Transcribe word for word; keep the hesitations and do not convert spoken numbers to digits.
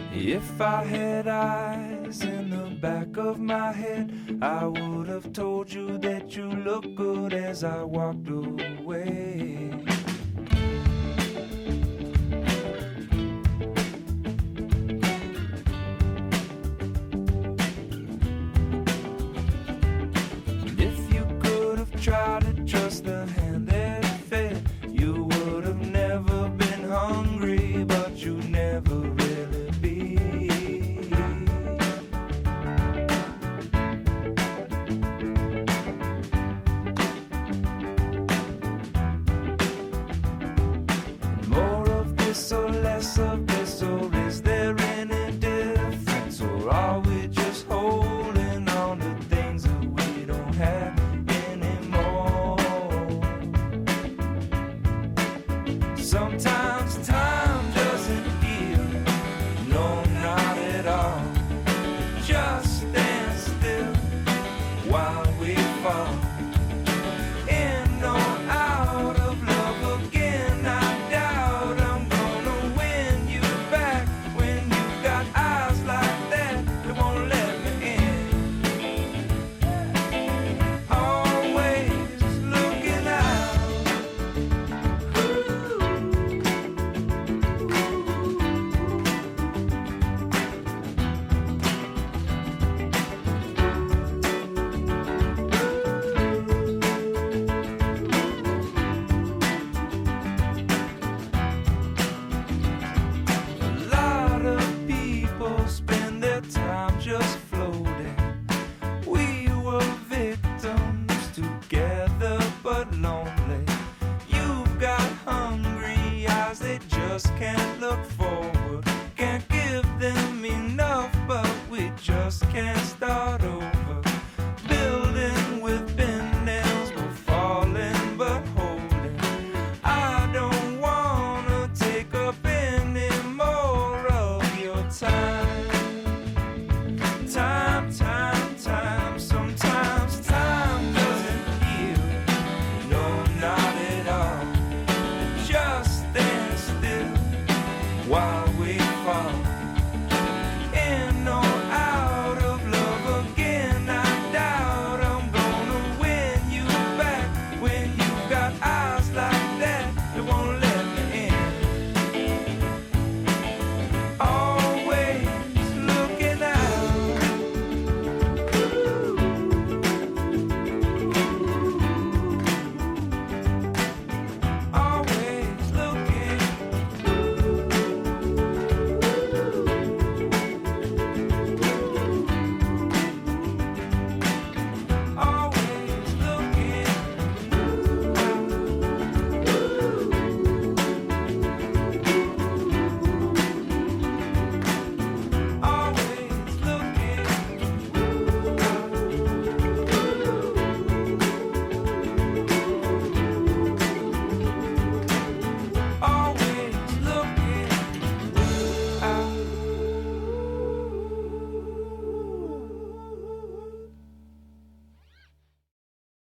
If I had eyes in the back of my head, I would have told you that you look good as I walked away. If you could have tried to trust the hand that fed, you would have never been hungry, but you never really be. More of this or less of this, or is there any difference, or are we just holding on to things that we don't have anymore? Sometimes time doesn't heal, no, not at all. It just stand still while we fall in or out of love again. I doubt I'm gonna win you back when you got eyes like that that won't let me in. Always looking out. A lot of people spend their time just floating. We were victims together but lonely. You've got hungry eyes, they just can't look forward. Can't give them enough, but we just can't stay.